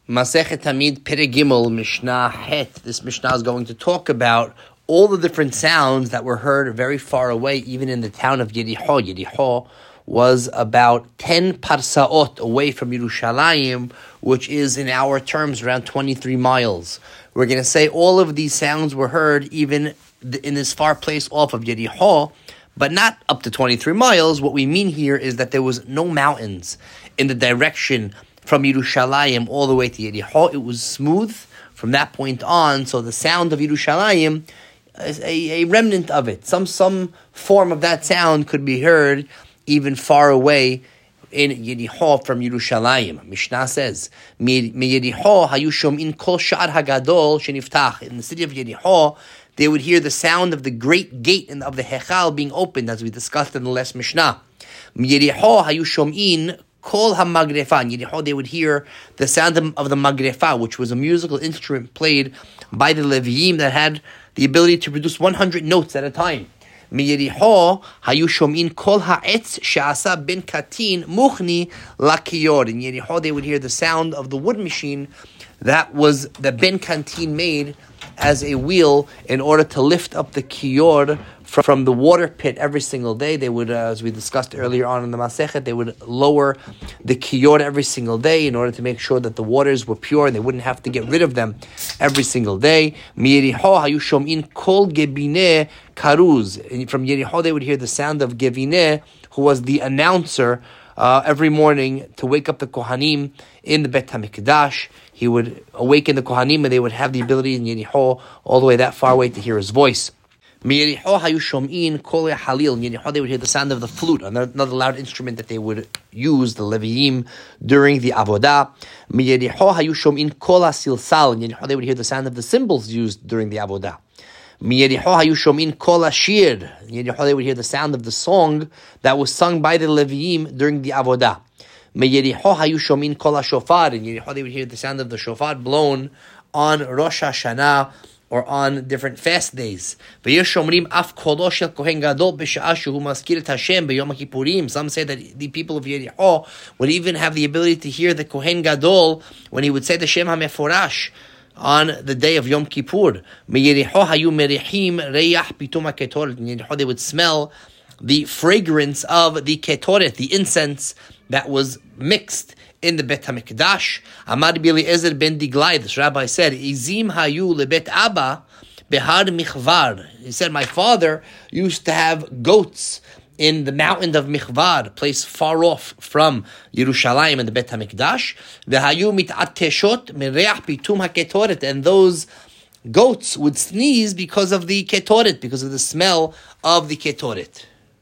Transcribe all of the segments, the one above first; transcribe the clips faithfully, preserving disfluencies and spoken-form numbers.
Masechet Tamid Perek Gimel Mishnah Het. This Mishnah is going to talk about all the different sounds that were heard very far away, even in the town of Yericho. Yericho was about ten parsaot away from Yerushalayim, which is in our terms around twenty-three miles. We're going to say all of these sounds were heard even in this far place off of Yericho, but not up to twenty-three miles. What we mean here is that there was no mountains in the direction from Yerushalayim all the way to Yericho. It was smooth from that point on, so the sound of Yerushalayim is a, a remnant of it. Some some form of that sound could be heard even far away in Yericho from Yerushalayim. Mishnah says, "Mi Yericho hayu shom'in kol sha'ar hagadol sheniftach." In the city of Yericho, they would hear the sound of the great gate of the Hechal being opened, as we discussed in the last Mishnah. Mi Yericho hayu shom'in kol ha-magrefa. In Yericho, they would hear the sound of, of the magrefa, which was a musical instrument played by the Leviim that had the ability to produce one hundred notes at a time. Miyericho hayu shom'in kol ha'etz she'asa ben katin muchni lakiyor. In Yericho, they would hear the sound of the wood machine that was that Ben Katin made as a wheel in order to lift up the kiyor from, from the water pit every single day. They would, uh, as we discussed earlier on in the Masechet, they would lower the kiyor every single day in order to make sure that the waters were pure and they wouldn't have to get rid of them every single day. Miyericho hayu shom'in kol gebineh karuz. From Yericho, they would hear the sound of Gevineh, who was the announcer uh, every morning to wake up the Kohanim in the Bet HaMikdash. He would awaken the Kohanim, and they would have the ability in Yericho all the way that far away to hear his voice. Miyericho hayu shom'in kol halil. In Yericho, they would hear the sound of the flute, another, another loud instrument that they would use, the Leviim, during the Avodah. Miyericho hayu shom'in kol silsal. In Yericho, they would hear the sound of the cymbals used during the Avodah. Miyericho hayu shom'in kol hashir. In Yericho, they would hear the sound of the song that was sung by the Leviim during the Avodah. Meyericho hayu shom'in kol hashofar. In Yericho, they would hear the sound of the shofar blown on Rosh Hashanah or on different fast days. V'yesh shomrim af kolo shel kohen gadol b'sha'a shehu maskir et Hashem b'yom HaKippurim. Some say that the people of Yericho would even have the ability to hear the kohen gadol when he would say the Shem HaMeforash on the day of Yom Kippur. Meyericho hayu merihim reyach pitum haketoret. In Yericho, they would smell the fragrance of the ketoret, the incense that was mixed in the Bet HaMikdash. Amar Eliezer ben Diglai, this rabbi said, Izim hayu lebet Abba behar michvar. He said, my father used to have goats in the mountain of Michvar, a place far off from Yerushalayim and the Bet HaMikdash. Vehayu mit'ateshot mereach pitum haketoret. And those goats would sneeze because of the ketoret, because of the smell of the ketoret.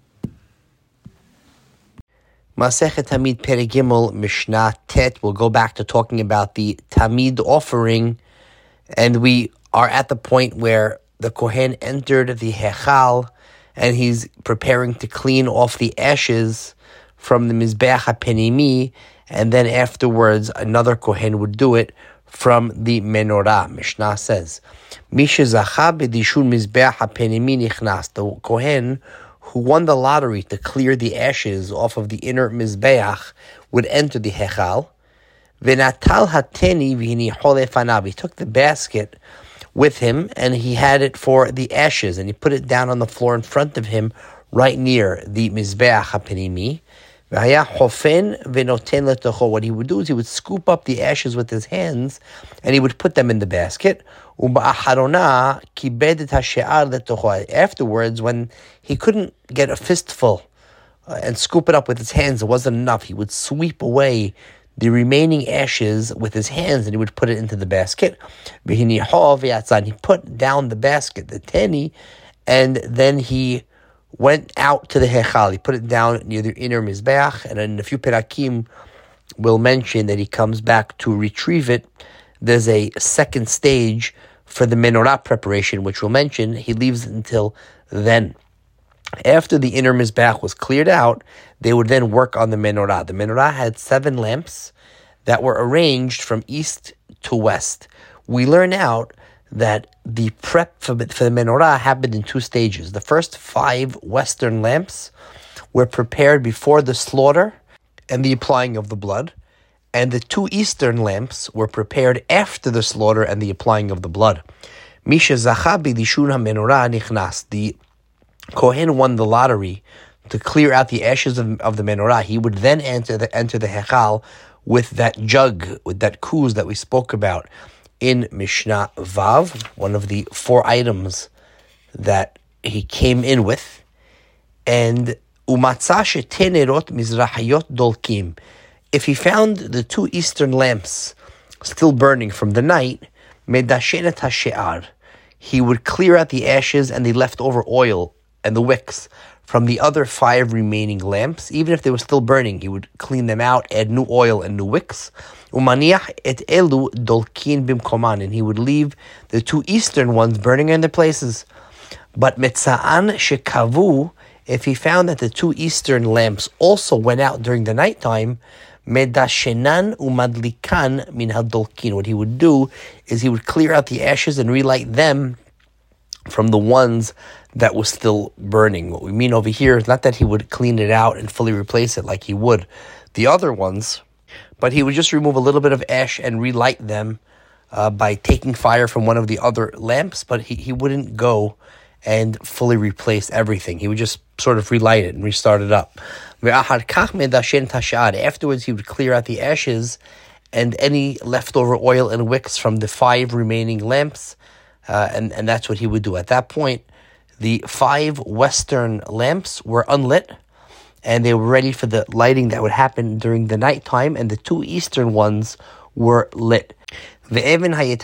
Masechet Tamid Perek Gimel Mishnah Tet. We'll go back to talking about the Tamid offering, and we are at the point where the Kohen entered the Hechal, and he's preparing to clean off the ashes from the Mizbeach HaPenimi, and then afterwards another Kohen would do it from the Menorah. Mishnah says, Misha Zacha b'dishun Mizbeach HaPenimi nichnas. The Kohen who won the lottery to clear the ashes off of the inner Mizbeach would enter the Hechal. V'natal hateni v'hini holefanav. He took the basket with him, and he had it for the ashes, and he put it down on the floor in front of him, right near the Mizbeach HaPenimi. V'haya hofen v'noten letocho. What he would do is he would scoop up the ashes with his hands, and he would put them in the basket. Uba'acharona kibed et hashe'ar letocho. Afterwards, when he couldn't get a fistful uh, and scoop it up with his hands, it wasn't enough. He would sweep away the remaining ashes with his hands, and he would put it into the basket. He put down the basket, the teni, and then he went out to the Hechal. He put it down near the inner Mizbeach, and in a few perakim we'll mention that he comes back to retrieve it. There's a second stage for the menorah preparation, which we'll mention. He leaves until then. After the inner Mizbeach was cleared out, they would then work on the menorah. The menorah had seven lamps that were arranged from east to west. We learn out that the prep for, for the menorah happened in two stages. The first five western lamps were prepared before the slaughter and the applying of the blood. And the two eastern lamps were prepared after the slaughter and the applying of the blood. Misha zacha b'dishun hamenorah nichnas. The Kohen won the lottery to clear out the ashes of, of the menorah. He would then enter the enter the hechal with that jug, with that kuz that we spoke about in Mishnah Vav, one of the four items that he came in with. And umatzah shetei nerot mizrahiyot dolkim. If he found the two eastern lamps still burning from the night, medashen et hashe'ar, he would clear out the ashes and the leftover oil and the wicks from the other five remaining lamps. Even if they were still burning, he would clean them out, add new oil and new wicks. Umaniach et elu dolkin bimkoman, and he would leave the two eastern ones burning in their places. But metza'an shekavu, if he found that the two eastern lamps also went out during the nighttime, medashenan umadlikan min hadolkin. What he would do is he would clear out the ashes and relight them from the ones that was still burning. What we mean over here is not that he would clean it out and fully replace it like he would the other ones, but he would just remove a little bit of ash and relight them uh, by taking fire from one of the other lamps, but he, he wouldn't go and fully replace everything. He would just sort of relight it and restart it up. Afterwards, he would clear out the ashes and any leftover oil and wicks from the five remaining lamps, uh, and, and that's what he would do. At that point, the five western lamps were unlit, and they were ready for the lighting that would happen during the nighttime, and the two eastern ones were lit. There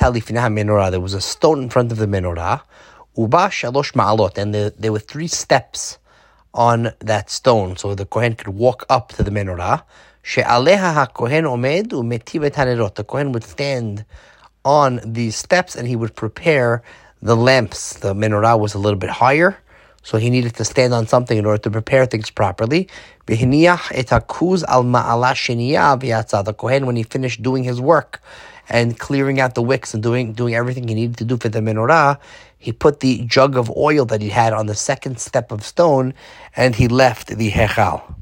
was a stone in front of the menorah, uba shalosh ma'alot, and there, there were three steps on that stone, so the Kohen could walk up to the menorah. She'aleha ha-Kohen omed umetiv et hanerot. The Kohen would stand on these steps and he would prepare the lamps. The menorah was a little bit higher, so he needed to stand on something in order to prepare things properly. V'hiniach et hakuz al ma'ala sheniyah v'yatzah. The Kohen, when he finished doing his work and clearing out the wicks and doing doing everything he needed to do for the menorah, he put the jug of oil that he had on the second step of stone and he left the hechal.